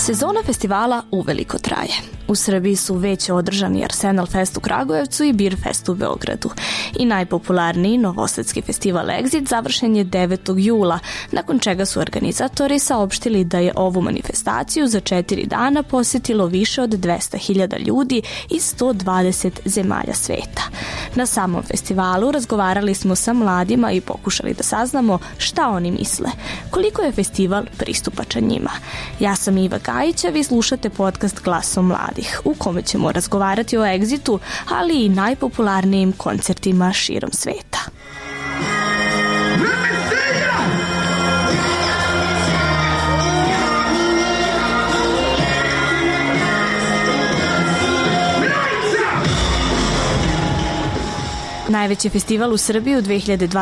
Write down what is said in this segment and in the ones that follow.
Sezona festivala uveliko traje. U Srbiji su već održani Arsenal Fest u Kragujevcu i Beer Fest u Beogradu. I najpopularniji novosadski festival Exit završen je 9. jula, nakon čega su organizatori saopštili da je ovu manifestaciju za 4 dana posjetilo više od 200.000 ljudi iz 120 zemalja sveta. Na samom festivalu razgovarali smo sa mladima i pokušali da saznamo šta oni misle, koliko je festival pristupačan njima. Ja sam Iva Gajić, a vi slušate podcast Glasom mladih, u kome ćemo razgovarati o Exitu, ali i najpopularnijim koncertima širom sveta. Najveći festival u Srbiji u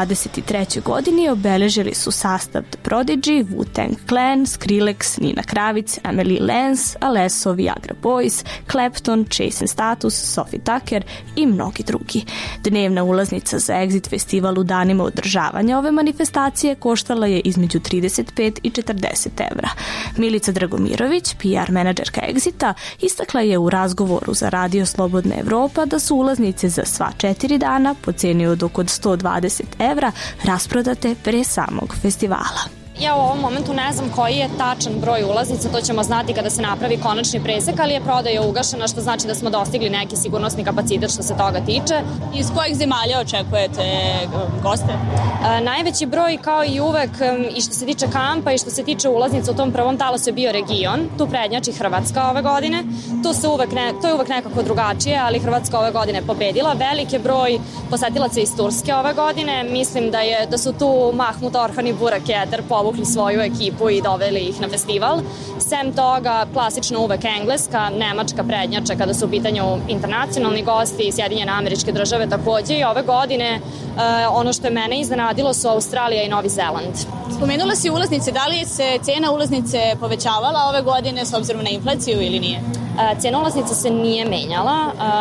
2023. godini obeležili su sastav The Prodigy, Wu-Tang Clan, Skrillex, Nina Kravic, Emily Lance, Alesso, Viagra Boys, Clapton, Chase & Status, Sophie Tucker i mnogi drugi. Dnevna ulaznica za Exit festival u danima održavanja ove manifestacije koštala je između 35 i 40 evra. Milica Dragomirović, PR menadžerka Exita, istakla je u razgovoru za Radio Slobodna Evropa da su ulaznice za sva 4 dana po cijeni od oko 120 evra rasprodate pre samog festivala. Ja u ovom momentu ne znam koji je tačan broj ulaznica, to ćemo znati kada se napravi konačni presek, ali je prodaja ugašena, što znači da smo dostigli neki sigurnosni kapacitet što se toga tiče. Iz kojeg zemalja očekujete goste? Najveći broj, kao i uvek, i što se tiče kampa i što se tiče ulaznica u tom prvom talasu je bio region, tu prednjači Hrvatska ove godine. To je uvek nekako drugačije, ali Hrvatska ove godine pobedila. Velik je broj posetilaca iz Turske ove godine. Mislim da su tu Mahmut Orhan i Burak Eder povukli svoju ekipu i doveli ih na festival. Sem toga, klasično uvek Engleska, Nemačka prednjača kada su u pitanju internacionalni gosti, Sjedinjene Američke Države takođe, i ove godine ono što je mene iznenadilo su Australija i Novi Zeland. Spomenula si ulaznice, da li se cena ulaznice povećavala ove godine s obzirom na inflaciju ili nije? Cena ulaznica se nije menjala,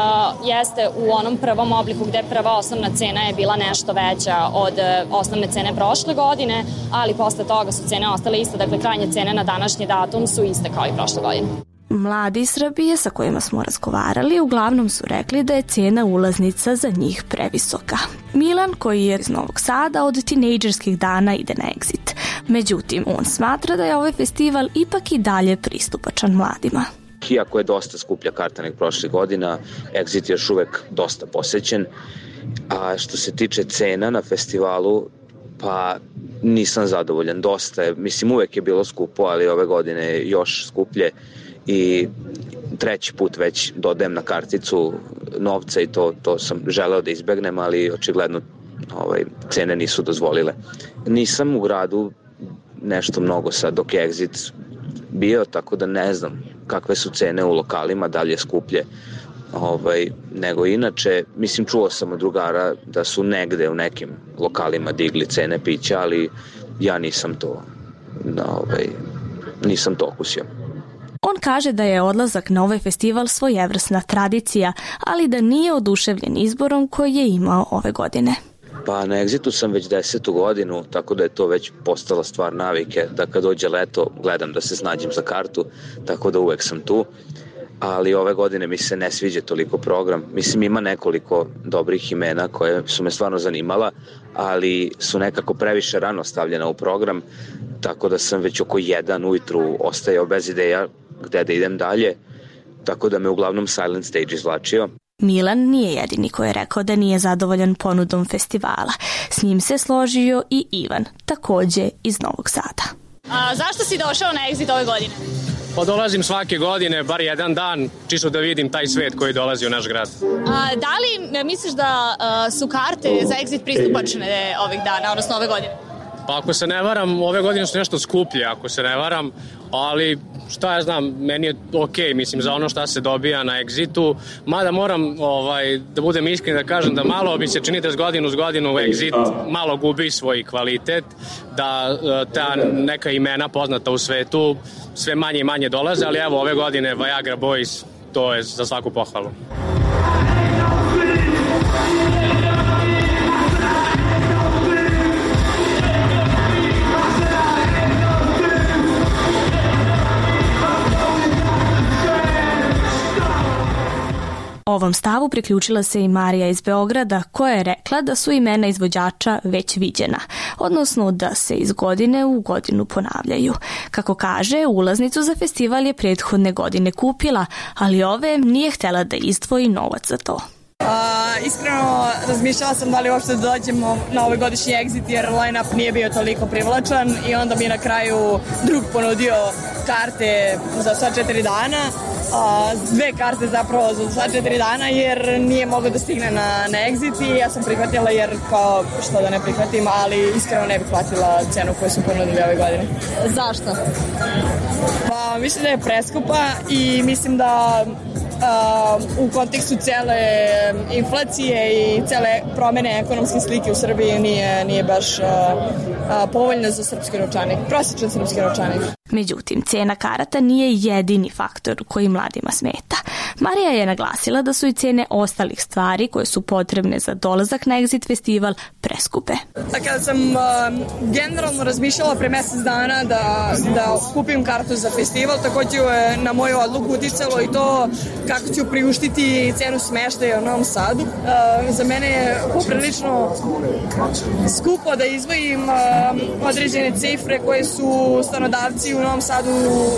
jeste u onom prvom obliku gde prva osnovna cena je bila nešto veća od osnovne cene prošle godine, ali posle toga su cene ostale iste, dakle krajnje cene na današnji datum su iste kao i prošle godine. Mladi iz Srbije sa kojima smo razgovarali uglavnom su rekli da je cena ulaznica za njih previsoka. Milan, koji je iz Novog Sada, od tinejdžerskih dana ide na Exit. Međutim, on smatra da je ovaj festival ipak i dalje pristupačan mladima. Iako je dosta skuplja karta nek prošle godina, Exit je još uvek dosta posećen. A što se tiče cena na festivalu, pa nisam zadovoljan. Dosta je, mislim uvek je bilo skupo, ali ove godine još skuplje i treći put već dodajem na karticu novca i to sam želeo da izbegnem, ali očigledno cene nisu dozvolile. Nisam u gradu nešto mnogo sad dok je Exit bio, tako da ne znam kakve su cene u lokalima, da li je skuplje nego inače. Mislim, čuo sam od drugara da su negde u nekim lokalima digli cene pića, ali ja nisam to okusio. On kaže da je odlazak na ovaj festival svojevrsna tradicija, ali da nije oduševljen izborom koji je imao ove godine. Pa na Exitu sam već 10. godinu, tako da je to već postala stvar navike, da kad dođe leto gledam da se snađem za kartu, tako da uvek sam tu. Ali ove godine mi se ne sviđa toliko program. Mislim, ima nekoliko dobrih imena koje su me stvarno zanimala, ali su nekako previše rano stavljena u program, tako da sam već oko 1 ujutru ostajao bez ideja gde da idem dalje, tako da me uglavnom Silent Stage izvlačio. Milan nije jedini koji je rekao da nije zadovoljan ponudom festivala. S njim se složio i Ivan, takođe iz Novog Sada. Zašto si došao na Exit ove godine? Pa dolazim svake godine, bar jedan dan, čisto da vidim taj svet koji dolazi u naš grad. Da li misliš da su karte za Exit pristupačne ovih dana, odnosno ove godine? Pa ako se ne varam, ove godine su nešto skuplje, ako se ne varam, ali šta ja znam, meni je okej, mislim, za ono šta se dobija na Exitu, mada moram da budem iskren da kažem da malo mi se čini da s godinu Exit malo gubi svoj kvalitet, da ta neka imena poznata u svetu sve manje i manje dolaze, ali evo ove godine Viagra Boys, to je za svaku pohvalu. raspravu priključila se i Marija iz Beograda, koja je rekla da su imena izvođača već viđena, odnosno da se iz godine u godinu ponavljaju. Kako kaže, ulaznicu za festival je prethodne godine kupila, ali ove nije htjela da izdvoji novac za to. Iskreno razmišljala sam da li uopšte da dođemo na ovaj godišnji Exit, jer line-up nije bio toliko privlačan i onda mi na kraju drug ponudio karte za sva 4 dana, 2 karte zapravo za sva 4 dana, jer nije mogao da stigne na Exit i ja sam prihvatila, jer kao što da ne prihvatim, ali iskreno ne bih platila cenu koju su ponudili ove godine. Zašto? Pa mislim da je preskupa i mislim da u kontekstu cele inflacije i cele promene ekonomske slike u Srbiji nije baš povoljna za srpski novčanik, prosječan srpski novčanik. Međutim, cena karata nije jedini faktor koji mladima smeta. Marija je naglasila da su i cene ostalih stvari koje su potrebne za dolazak na Exit festival preskupe. Kada sam generalno razmišljala pre mesec dana da kupim kartu za festival, takođe je na moju odluku uticalo i to kako ću priuštiti cenu smeštaja u Novom Sadu. Za mene je poprilično skupo da izdvojim određene cifre koje su stanodavci u Novom Sadu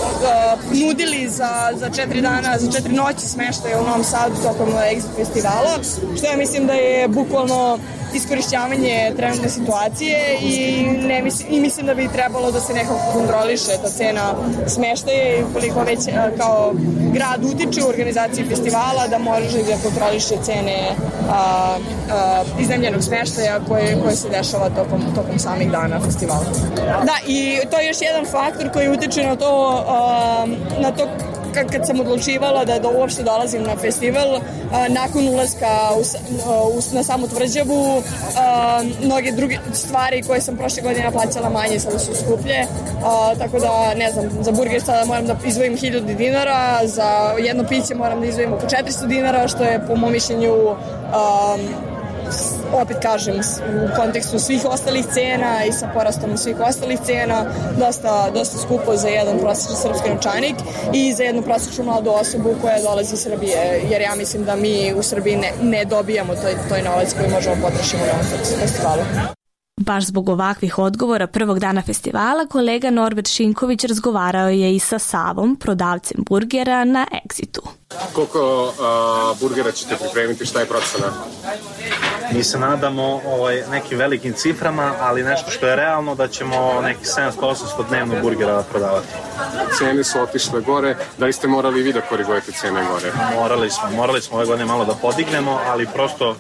nudili za 4 dana, za 4 noći smeštaja u Novom Sadu tokom Exit festivala, što ja mislim da je bukvalno iskorišćavanje trenutne situacije i mislim da bi trebalo da se nekako kontroliše ta cena smeštaja i koliko već kao grad utiče u organizaciji festivala da može da kontroliše cene iznajmljenog smeštaja koje se dešava tokom samih dana festivala. Da, i to je još jedan faktor koji utiče na to kad sam odlučivala da uopšte dolazim na festival, nakon ulaska na samu tvrđavu, mnoge druge stvari koje sam prošle godine plaćala manje sada su skuplje, tako da ne znam, za burger sada moram da izdvojim 1000 dinara, za jedno piće moram da izdvojim oko 400 dinara, što je po mom mišljenju opet kažem, u kontekstu svih ostalih cena i sa porastom svih ostalih cena dosta skupo za jedan prosječan srpski novčanik i za jednu prosječnu mladu osobu koja dolazi iz Srbije, jer ja mislim da mi u Srbiji ne dobijamo toj novac koji možemo potrošiti na ovom festivalu. Baš zbog ovakvih odgovora prvog dana festivala, kolega Norbert Šinković razgovarao je i sa Savom, prodavcem burgera na Exitu. Koliko burgera ćete pripremiti, šta je procena? Mi se nadamo nekim velikim ciframa, ali nešto što je realno da ćemo neki 700-800 dnevno burgera prodavati. Cene su otišle gore, da li ste morali vi da korigujete cene gore? Morali smo ove godine malo da podignemo, ali prosto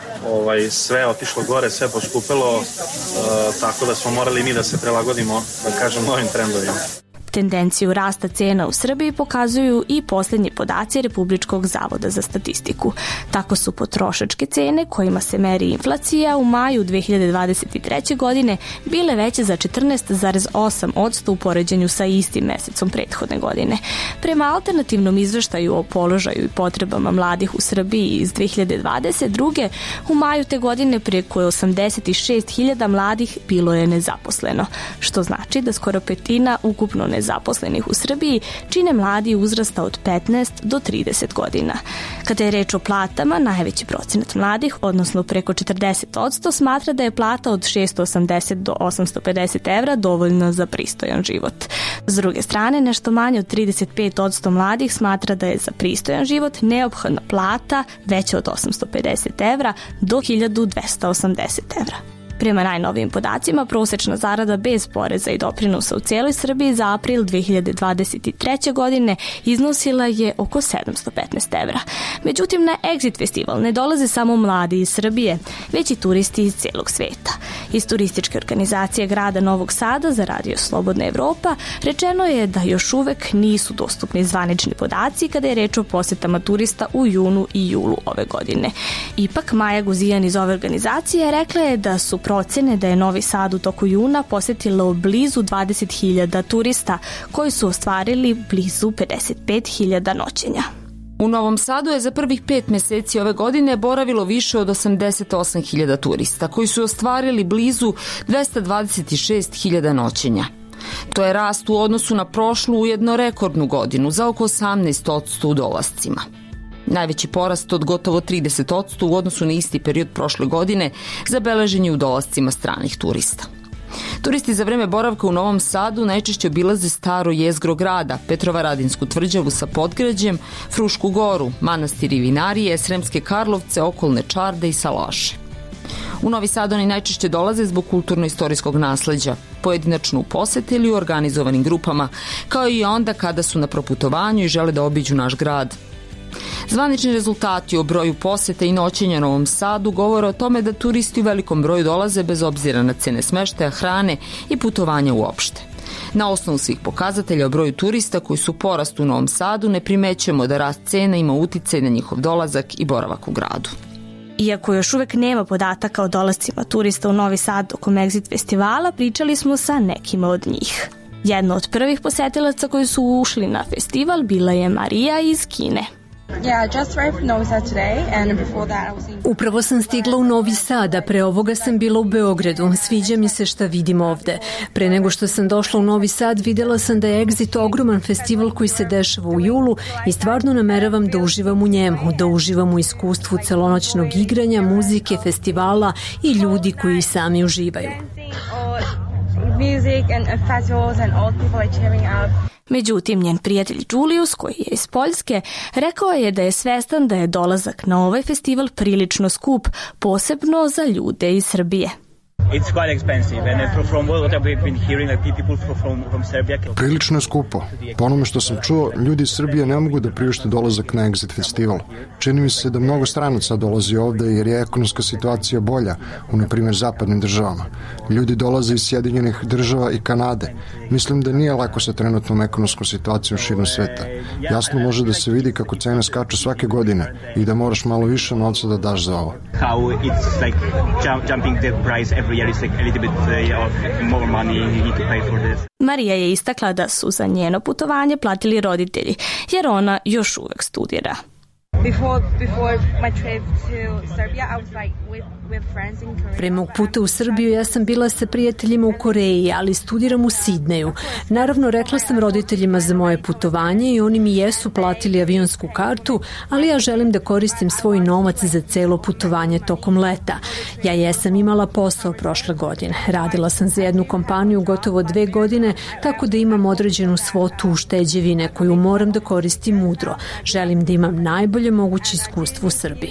sve otišlo gore, sve poskupilo, tako da smo morali mi da se prilagodimo, da kažem, novim trendovima. Tendenciju rasta cena u Srbiji pokazuju i posljednji podaci Republičkog zavoda za statistiku. Tako su potrošačke cene, kojima se meri inflacija, u maju 2023. godine bile veće za 14,8% u poređenju sa istim mesecom prethodne godine. Prema alternativnom izveštaju o položaju i potrebama mladih u Srbiji iz 2022. u maju te godine preko 86.000 mladih bilo je nezaposleno, što znači da skoro petina ukupno nezaposlenih u Srbiji čine mladi uzrasta od 15 do 30 godina. Kada je reč o platama, najveći procenat mladih, odnosno preko 40%, smatra da je plata od 680 do 850 evra dovoljna za pristojan život. S druge strane, nešto manje od 35% mladih smatra da je za pristojan život neophodna plata veća od 850 evra do 1280 evra. Prema najnovijim podacima, prosečna zarada bez poreza i doprinosa u cijeloj Srbiji za april 2023. godine iznosila je oko 715 evra. Međutim, na Exit festival ne dolaze samo mladi iz Srbije, već i turisti iz cijelog sveta. Iz turističke organizacije grada Novog Sada za Radio Slobodna Evropa rečeno je da još uvek nisu dostupni zvanični podaci kada je reč o posetama turista u junu i julu ove godine. Ipak, Maja Guzijan iz ove organizacije rekla je da su procene da je Novi Sad u toku juna posetilo blizu 20.000 turista koji su ostvarili blizu 55.000 noćenja. U Novom Sadu je za prvih 5 meseci ove godine boravilo više od 88.000 turista koji su ostvarili blizu 226.000 noćenja. To je rast u odnosu na prošlu ujedno rekordnu godinu za oko 18% u dolascima. Najveći porast od gotovo 30% u odnosu na isti period prošle godine zabeležen je u dolascima stranih turista. Turisti za vreme boravka u Novom Sadu najčešće obilaze staro jezgro grada, Petrovaradinsku tvrđavu sa podgrađem, Frušku goru, manastir i vinarije, Sremske Karlovce, okolne čarde i salaše. U Novi Sad oni najčešće dolaze zbog kulturno-istorijskog nasleđa, pojedinačno u poseti ili u organizovanim grupama, kao i onda kada su na proputovanju i žele da obiđu naš grad. Zvanični rezultati o broju poseta i noćenja Novom Sadu govore o tome da turisti u velikom broju dolaze bez obzira na cene smeštaja, hrane i putovanja uopšte. Na osnovu svih pokazatelja o broju turista koji su porast u Novom Sadu ne primećujemo da rast cena ima uticaj na njihov dolazak i boravak u gradu. Iako još uvek nema podataka o dolascima turista u Novi Sad tokom Exit festivala, pričali smo sa nekima od njih. Jedna od prvih posetilaca koji su ušli na festival bila je Marija iz Kine. Upravo sam stigla u Novi Sad, a pre ovoga sam bila u Beogradu. Sviđa mi se šta vidim ovde. Pre nego što sam došla u Novi Sad, videla sam da je Exit ogroman festival koji se dešava u julu i stvarno nameravam da uživam u njemu, da uživam u iskustvu celonoćnog igranja, muzike, festivala i ljudi koji sami uživaju. Međutim, njen prijatelj Julius, koji je iz Poljske, rekao je da je svestan da je dolazak na ovaj festival prilično skup, posebno za ljude iz Srbije. Prilično je skupo. Po onome što sam čuo, ljudi iz Srbije ne mogu da priušte dolazak na Exit festival. Čini mi se da mnogo stranaca dolazi ovde jer je ekonomska situacija bolja u, na primjer, zapadnim državama. Ljudi dolaze iz Sjedinjenih država i Kanade. Mislim da nije lako sa trenutnom ekonomskom situacijom širom sveta. Jasno može da se vidi kako cene skaču svake godine i da moraš malo više novca da daš za ovo. Marija je istakla da su za njeno putovanje platili roditelji, jer ona još uvek studira. Pre mog puta u Srbiju ja sam bila sa prijateljima u Koreji, ali studiram u Sidneju. Naravno, rekla sam roditeljima za moje putovanje i oni mi jesu platili avionsku kartu, ali ja želim da koristim svoj novac za celo putovanje tokom leta. Ja jesam imala posao prošle godine. Radila sam za jednu kompaniju gotovo 2 godine, tako da imam određenu svotu ušteđevine koju moram da koristim mudro. Želim da imam najbolje moguće iskustvo u Srbiji.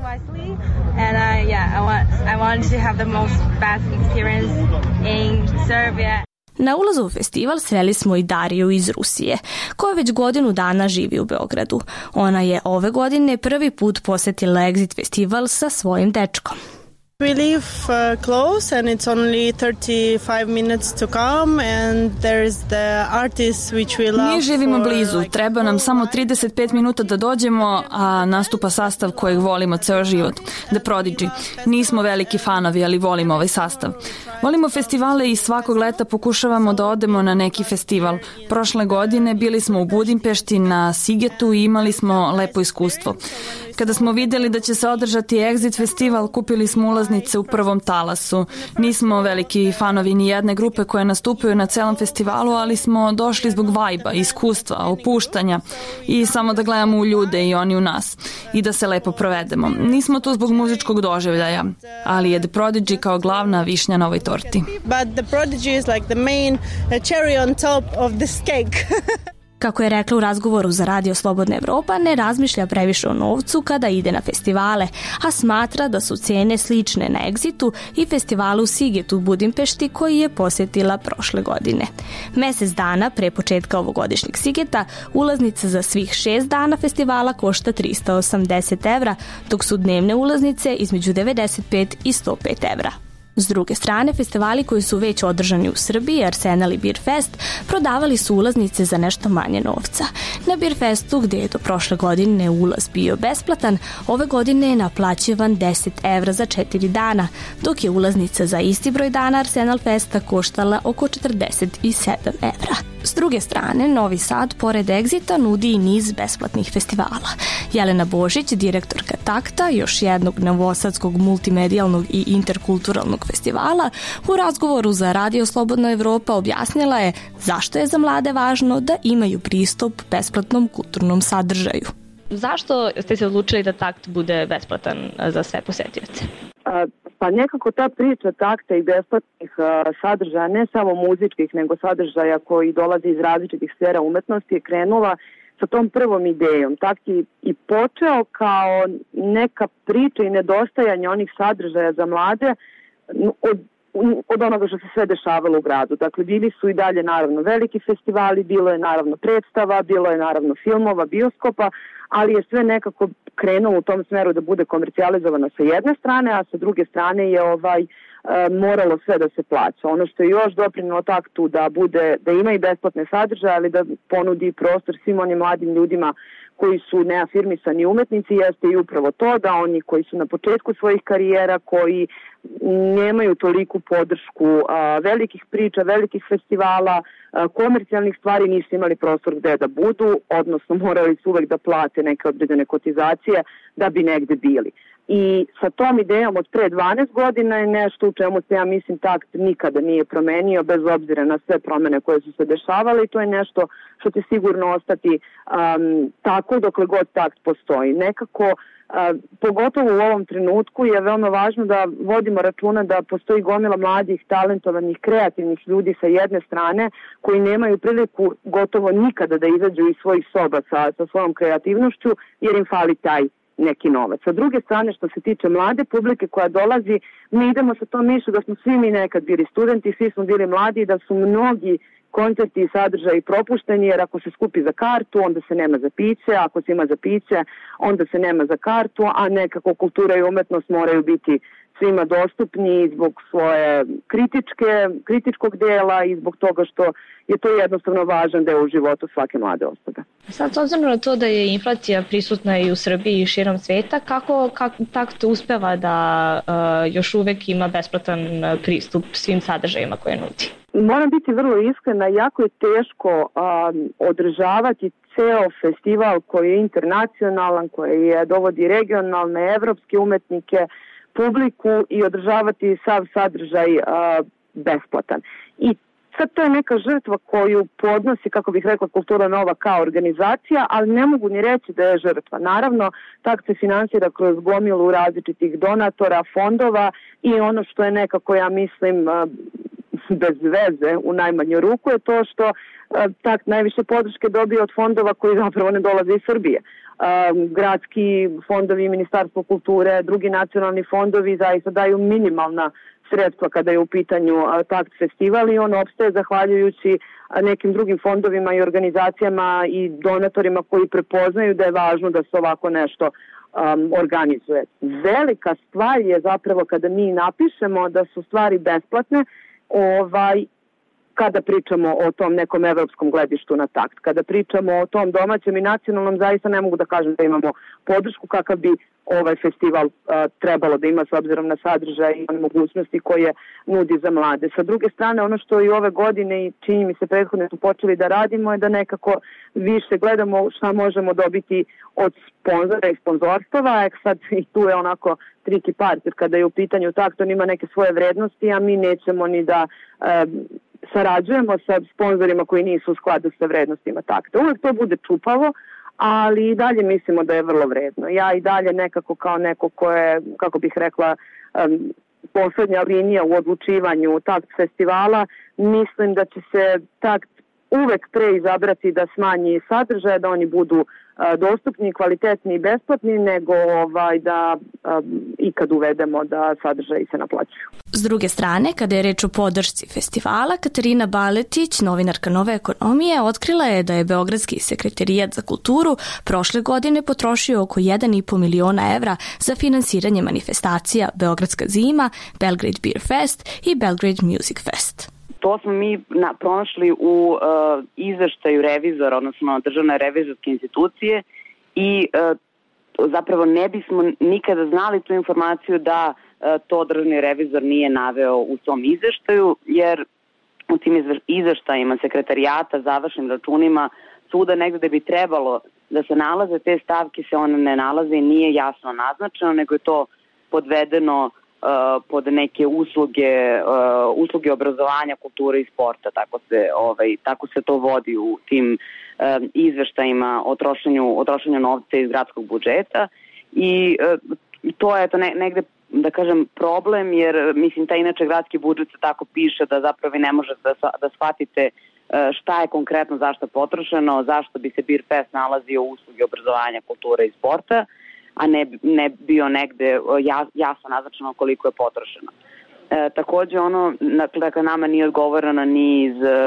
I want to have the most best experience in Serbia. Na ulazu u festival sreli smo i Dariju iz Rusije, koja već godinu dana živi u Beogradu. Ona je ove godine prvi put posetila Exit festival sa svojim dečkom. We live close and it's only 35 minutes to come and there's the artists which we love. Mi živimo blizu, treba nam samo 35 minuta da dođemo, a nastupa sastav kojeg volimo ceo život, The Prodigy. Nismo veliki fanovi, ali volimo ovaj sastav. Volimo festivale i svakog leta pokušavamo da odemo na neki festival. Prošle godine bili smo u Budimpešti na Sigetu i imali smo lepo iskustvo. Kada smo videli da će se održati Exit festival, kupili smo ulaznice u prvom talasu. Nismo veliki fanovi ni jedne grupe koje nastupaju na celom festivalu, ali smo došli zbog vajba, iskustva, opuštanja i samo da gledamo u ljude i oni u nas i da se lepo provedemo. Nismo tu zbog muzičkog doživljaja, ali je The Prodigy kao glavna višnja na ovoj torti. But The Prodigy is like the main cherry on top of this cake. Kako je rekla u razgovoru za Radio Slobodna Evropa, ne razmišlja previše o novcu kada ide na festivale, a smatra da su cene slične na Exitu i festivalu Siget u Budimpešti koji je posjetila prošle godine. Mesec dana pre početka ovogodišnjeg Sigeta ulaznica za svih 6 dana festivala košta 380 evra, dok su dnevne ulaznice između 95 i 105 evra. S druge strane, festivali koji su već održani u Srbiji, Arsenal i Beer Fest, prodavali su ulaznice za nešto manje novca. Na Beer Festu, gdje je do prošle godine ulaz bio besplatan, ove godine je naplaćivan 10 evra za 4 dana, dok je ulaznica za isti broj dana Arsenal Festa koštala oko 47 evra. S druge strane, Novi Sad, pored Exita, nudi i niz besplatnih festivala. Jelena Božić, direktorka Takta, još jednog novosadskog multimedijalnog i interkulturalnog festivala, u razgovoru za Radio Slobodna Evropa objasnila je zašto je za mlade važno da imaju pristup besplatnom kulturnom sadržaju. Zašto ste se odlučili da Takt bude besplatan za sve posetioce? Pa nekako ta priča takta i besplatnih sadržaja, ne samo muzičkih, nego sadržaja koji dolaze iz različitih sfera umetnosti, je krenula sa tom prvom idejom. Takt je i počeo kao neka priča i nedostajanje onih sadržaja za mlade od onoga što se sve dešavalo u gradu. Dakle, bili su i dalje naravno veliki festivali, bilo je naravno predstava, bilo je naravno filmova, bioskopa, ali je sve nekako krenulo u tom smeru da bude komercijalizovano sa jedne strane, a sa druge strane je moralo sve da se plaća. Ono što je još doprinilo Taktu da ima i besplatne sadržaje, ali da ponudi prostor svim onim mladim ljudima koji su neafirmisani umetnici, jeste i upravo to da oni koji su na početku svojih karijera, koji nemaju toliku podršku velikih priča, velikih festivala, komercijalnih stvari, nisu imali prostor gde da budu, odnosno morali su uvek da plate neke određene kotizacije da bi negde bili. I sa tom idejom od pre 12 godina je nešto u čemu se, ja mislim, Takt nikada nije promenio, bez obzira na sve promene koje su se dešavale, i to je nešto što će sigurno ostati tako dokle god Takt postoji. Nekako, pogotovo u ovom trenutku, je veoma važno da vodimo računa da postoji gomila mladih, talentovanih, kreativnih ljudi sa jedne strane koji nemaju priliku gotovo nikada da izađu iz svojih soba sa svojom kreativnošću, jer im fali taj neki novac. Sa druge strane, što se tiče mlade publike koja dolazi, mi idemo sa tom mišlju da smo svi mi nekad bili studenti, svi smo bili mladi i da su mnogi koncerti i sadržaji propušteni, jer ako se skupi za kartu, onda se nema za piće, ako se ima za piće, onda se nema za kartu, a nekako kultura i umetnost moraju biti svima dostupni zbog svoje kritičkog dela i zbog toga što je to jednostavno važan deo u životu svake mlade osobe. Sad, s obzirom na to da je inflacija prisutna i u Srbiji i širom sveta, kako Takt uspeva da još uvek ima besplatan pristup svim sadržajima koje nudi? Moram biti vrlo iskrena, jako je teško održavati ceo festival koji je internacionalan, koji dovodi regionalne, evropske umetnike, publiku, i održavati sav sadržaj besplatan. I sad to je neka žrtva koju podnosi, kako bih rekla, Kultura Nova kao organizacija, ali ne mogu ni reći da je žrtva. Naravno, Takt se finansira kroz gomilu različitih donatora, fondova, i ono što je nekako, ja mislim, bez veze u najmanju ruku, je to što Takt najviše podrške dobije od fondova koji zapravo ne dolaze iz Srbije. Gradski fondovi, Ministarstvo kulture, drugi nacionalni fondovi zaista daju minimalna sredstva kada je u pitanju Takt festival, i on opstaje zahvaljujući nekim drugim fondovima i organizacijama i donatorima koji prepoznaju da je važno da se ovako nešto organizuje. Velika stvar je zapravo kada mi napišemo da su stvari besplatne, kada pričamo o tom nekom evropskom gledištu na Takt. Kada pričamo o tom domaćem i nacionalnom, zaista ne mogu da kažem da imamo podršku kakav bi ovaj festival trebalo da ima s obzirom na sadržaj i mogućnosti koje nudi za mlade. Sa druge strane, ono što i ove godine, i čini mi se prethodne su počeli da radimo, je da nekako više gledamo šta možemo dobiti od sponzora i sponzorstava. Sad i tu je onako tricky part, jer kada je u pitanju Takt, on ima neke svoje vrednosti, a mi nećemo ni da sarađujemo sa sponzorima koji nisu u skladu sa vrednostima Takta. Uvijek to bude čupavo, ali i dalje mislimo da je vrlo vredno. Ja i dalje nekako kao neko ko je, kako bih rekla, poslednja linija u odlučivanju Takt festivala, mislim da će se Takt uvek pre izabrati da smanji sadržaje, da oni budu dostupni, kvalitetni i besplatni, nego da ikad uvedemo da sadržaji se naplaćuju. S druge strane, kada je reč o podršci festivala, Katarina Baletić, novinarka Nove ekonomije, otkrila je da je Beogradski sekretarijat za kulturu prošle godine potrošio oko 1,5 miliona evra za finansiranje manifestacija Beogradska zima, Belgrade Beer Fest i Belgrade Music Fest. To smo mi pronašli u izveštaju revizora, odnosno državne revizorske institucije, i zapravo ne bismo nikada znali tu informaciju da to državni revizor nije naveo u svom izveštaju, jer u tim izveštajima sekretarijata, završnim računima, svuda negde da bi trebalo da se nalaze te stavke, se one ne nalaze i nije jasno naznačeno, nego je to podvedeno pod neke usluge obrazovanja, kulture i sporta, tako se to vodi u tim izveštajima o trošenju novca iz gradskog budžeta i to je to negde, da kažem, problem, jer mislim taj inače gradski budžet se tako piše da zapravo vi ne možete da shvatite šta je konkretno zašto potrošeno, zašto bi se Beer Fest nalazio u uslugi obrazovanja, kulture i sporta, a ne bio negde jasno naznačeno koliko je potrošeno. Takođe ono, dakle, nama nije odgovoreno ni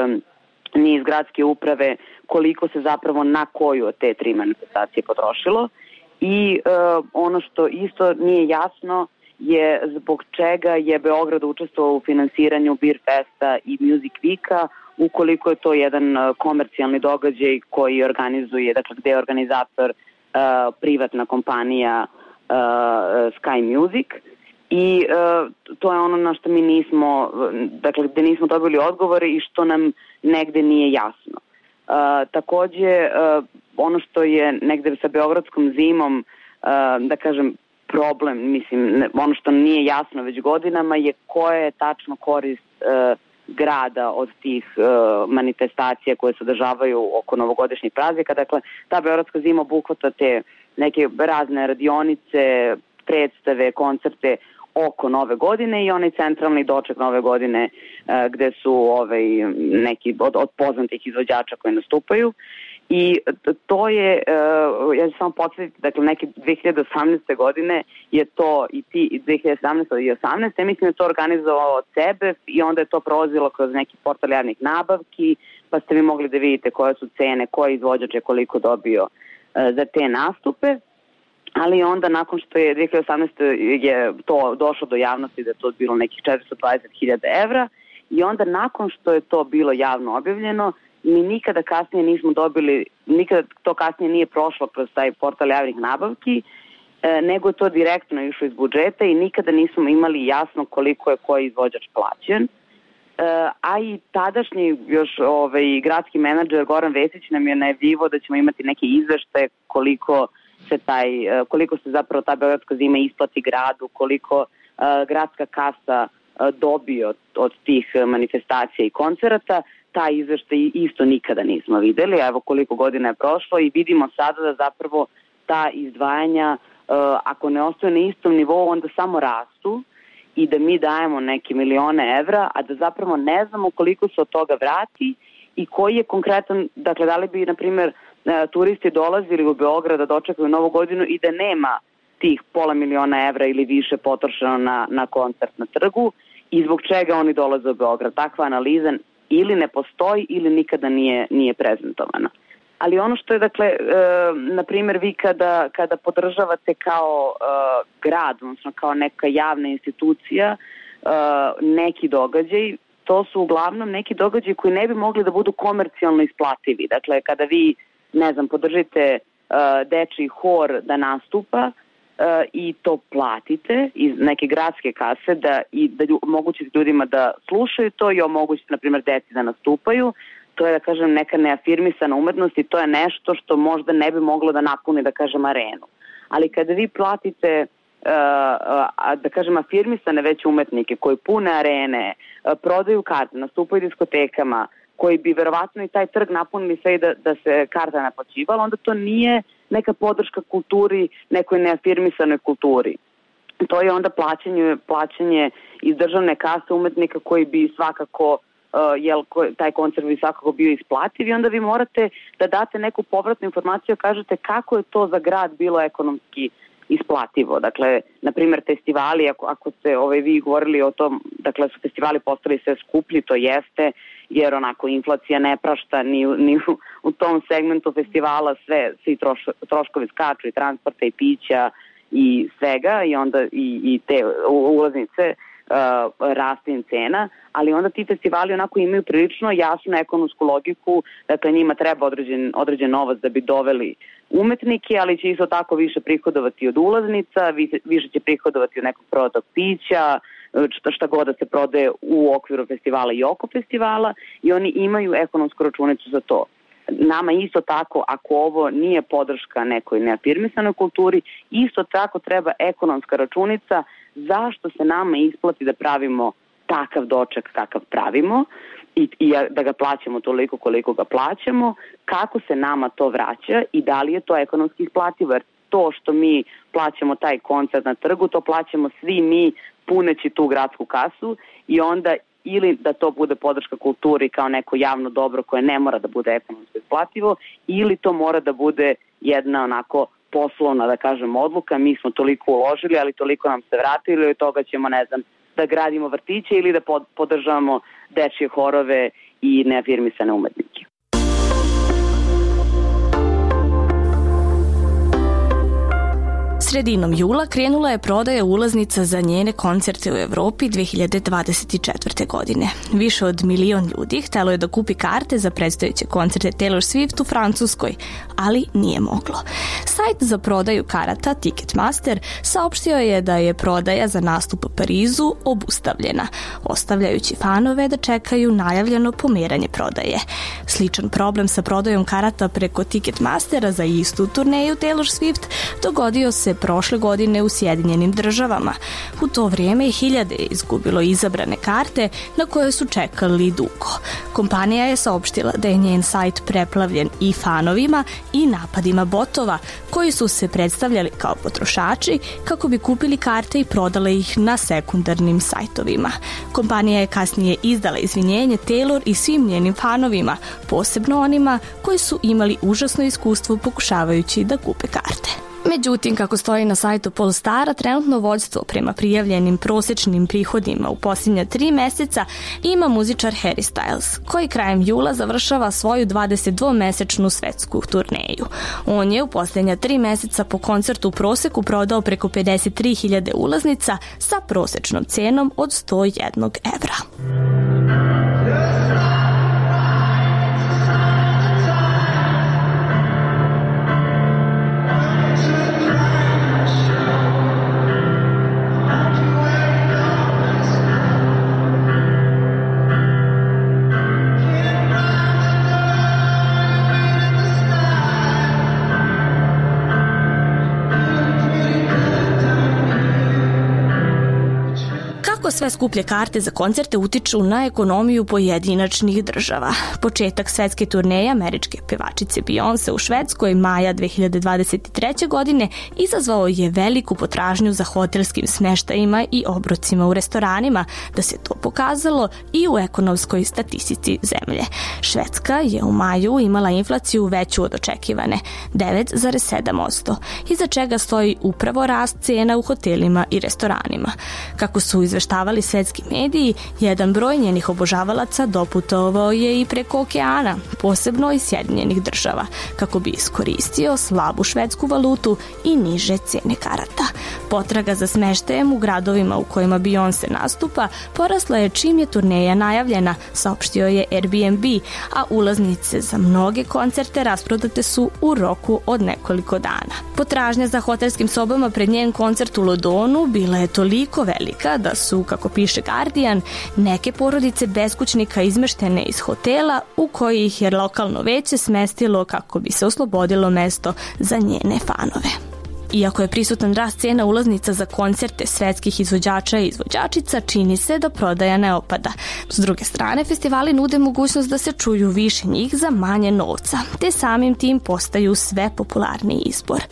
iz gradske uprave koliko se zapravo na koju od te 3 manifestacije potrošilo i ono što isto nije jasno je zbog čega je Beograd učestvovao u finansiranju Beer Festa i Music Weeka ukoliko je to jedan komercijalni događaj koji organizuje, dakle gde je organizator privatna kompanija Sky Music i to je ono na što mi nismo, dakle gde nismo dobili odgovore i što nam negde nije jasno. Takođe, ono što je negde sa beogradskom zimom, da kažem, problem, mislim, ono što nije jasno već godinama je koja je tačno korist grada od tih manifestacija koje se održavaju oko novogodišnjih praznika. Dakle, ta beogradska zima obuhvata te neke razne radionice, predstave, koncerte oko Nove godine i onaj centralni doček Nove godine gde su neki od poznatih izvođača koji nastupaju. I to je, ja ću samo podsjetiti, dakle neke 2018. godine je to i 2017. i 2018. Ja mislim da je to organizovao CEBEF i onda je to prolazilo kroz neki portal javnih nabavki, pa ste vi mogli da vidite koje su cene, koji izvođač je koliko dobio za te nastupe. Ali onda nakon što je 2018. je to došlo do javnosti da je to bilo nekih 420.000 evra i onda nakon što je to bilo javno objavljeno, mi nikada kasnije nismo dobili, nikada to kasnije nije prošlo kroz taj portal javnih nabavki, nego je to direktno išlo iz budžeta i nikada nismo imali jasno koliko je koji izvođač plaćen. A i tadašnji još gradski menadžer Goran Vesić nam je najavljivao da ćemo imati neke izveštaje koliko se zapravo ta beogradska zima isplati gradu, koliko gradska kasa dobio od tih manifestacija i koncerata. Taj izveštaj isto nikada nismo videli, evo koliko godina je prošlo i vidimo sada da zapravo ta izdvajanja, ako ne ostaju na istom nivou, onda samo rastu i da mi dajemo neke milione evra, a da zapravo ne znamo koliko se od toga vrati i koji je konkretan, dakle da li bi, na primjer, turisti dolazili u Beograd da dočekaju Novu godinu i da nema tih $500.000 evra ili više potrošeno na koncert na trgu i zbog čega oni dolaze u Beograd. Takva analiza ili ne postoji ili nikada nije prezentovana. Ali ono što je, dakle, na primjer, vi kada podržavate kao grad, odnosno kao neka javna institucija, neki događaj, to su uglavnom neki događaji koji ne bi mogli da budu komercijalno isplativi. Dakle, kada vi, ne znam, podržite dečiji hor da nastupa i to platite iz neke gradske kase da omogućite ljudima da slušaju to i omogućite, na primjer, deci da nastupaju, to je, da kažem, neka neafirmisana umetnost i to je nešto što možda ne bi moglo da napuni, da kažem, arenu. Ali kada vi platite, da kažem, afirmisane već umetnike koji pune arene, prodaju karte, nastupaju diskotekama, koji bi verovatno i taj trg napunili sve i da se karta naplaćivala, onda to nije neka podrška kulturi, nekoj neafirmisanoj kulturi. To je onda plaćanje iz državne kase umetnika koji bi svakako, taj koncert bi svakako bio isplativ i onda vi morate da date neku povratnu informaciju, kažete kako je to za grad bilo ekonomski isplativo. Dakle, na primjer, festivali, ako ste vi govorili o tom, dakle, su festivali postali sve skuplji, to jeste, jer onako inflacija ne prašta ni u tom segmentu festivala, sve troškovi skaču i transporta i pića i svega i onda i te ulaznice raste im cena, ali onda ti festivali onako imaju prilično jasnu ekonomsku logiku, dakle njima treba određen novac da bi doveli umetnike, ali će isto tako više prihodovati od ulaznica, više će prihodovati od nekog prodajnog pića, šta god da se prodaje u okviru festivala i oko festivala i oni imaju ekonomsku računicu za to. Nama isto tako, ako ovo nije podrška nekoj neafirmisanoj kulturi, isto tako treba ekonomska računica zašto se nama isplati da pravimo takav doček kakav pravimo i da ga plaćamo toliko koliko ga plaćamo, kako se nama to vraća i da li je to ekonomski isplativo, jer to što mi plaćamo taj koncert na trgu, to plaćamo svi mi puneći tu gradsku kasu i onda ili da to bude podrška kulturi kao neko javno dobro koje ne mora da bude ekonomski isplativo, ili to mora da bude jedna onako poslovna, da kažem, odluka, mi smo toliko uložili, ali toliko nam se vratili, ili od toga ćemo, ne znam, da gradimo vrtiće ili da podržavamo dečje horove i neafirmisane umetnike. Sredinom jula krenula je prodaja ulaznica za njene koncerte u Evropi 2024. godine. Više od 1 milion ljudi htelo je da kupi karte za predstojeće koncerte Taylor Swift u Francuskoj, ali nije moglo. Sajt za prodaju karata Ticketmaster saopštio je da je prodaja za nastup u Parizu obustavljena, ostavljajući fanove da čekaju najavljeno pomeranje prodaje. Sličan problem sa prodajom karata preko Ticketmastera za istu turneju Taylor Swift dogodio se prošle godine u Sjedinjenim Državama. U to vrijeme je hiljade izgubilo izabrane karte na koje su čekali dugo. Kompanija je saopštila da je njen sajt preplavljen i fanovima i napadima botova koji su se predstavljali kao potrošači kako bi kupili karte i prodale ih na sekundarnim sajtovima. Kompanija je kasnije izdala izvinjenje Taylor i svim njenim fanovima, posebno onima koji su imali užasno iskustvo pokušavajući da kupe karte. Međutim, kako stoji na sajtu Polstara, trenutno vođstvo prema prijavljenim prosječnim prihodima u posljednja 3 meseca ima muzičar Harry Styles, koji krajem jula završava svoju 22-mesečnu svetsku turneju. On je u posljednja 3 meseca po koncertu u proseku prodao preko 53.000 ulaznica sa prosječnom cenom od 101 evra. Sve skuplje karte za koncerte utiču na ekonomiju pojedinačnih država. Početak svetske turneje američke pevačice Beyoncé u Švedskoj maja 2023. godine izazvao je veliku potražnju za hotelskim smeštajima i obrocima u restoranima, da se to pokazalo i u ekonomskoj statistici zemlje. Švedska je u maju imala inflaciju veću od očekivane, 9,7%, iza čega stoji upravo rast cena u hotelima i restoranima. Kako su izveštavali svetski mediji, jedan broj njenih obožavalaca doputovao je i preko okeana, posebno iz Sjedinjenih Država, kako bi iskoristio slabu švedsku valutu i niže cene karata. Potraga za smeštajem u gradovima u kojima Beyoncé nastupa porasla je čim je turneja najavljena, saopštio je Airbnb, a ulaznice za mnoge koncerte rasprodate su u roku od nekoliko dana. Potražnja za hotelskim sobama pred njen koncert u Londonu bila je toliko velika da su, kako piše Guardian, neke porodice beskućnika izmeštene iz hotela u koji ih je lokalno veće smestilo kako bi se oslobodilo mesto za njene fanove. Iako je prisutan rast cena ulaznica za koncerte svetskih izvođača i izvođačica, čini se da prodaja ne opada. S druge strane, festivali nude mogućnost da se čuju više njih za manje novca, te samim tim postaju sve popularniji izbor.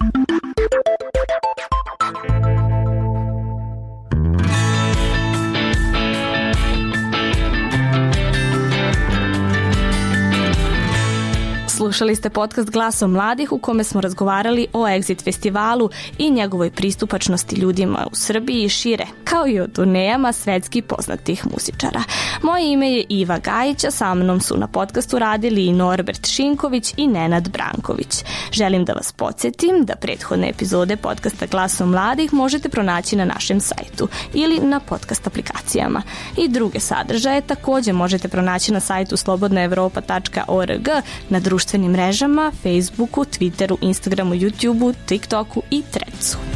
Slušali ste podcast Glasom mladih u kome smo razgovarali o Exit festivalu i njegovoj pristupačnosti ljudima u Srbiji i šire, kao i o turnejama svetski poznatih muzičara. Moje ime je Iva Gajić, a sa mnom su na podcastu radili i Norbert Šinković i Nenad Branković. Želim da vas podsjetim da prethodne epizode podcasta Glasom mladih možete pronaći na našem sajtu ili na podcast aplikacijama. I druge sadržaje također možete pronaći na sajtu slobodnaevropa.org, na društvenim mrežama, Facebooku, Twitteru, Instagramu, YouTubeu, TikToku i Threadsu.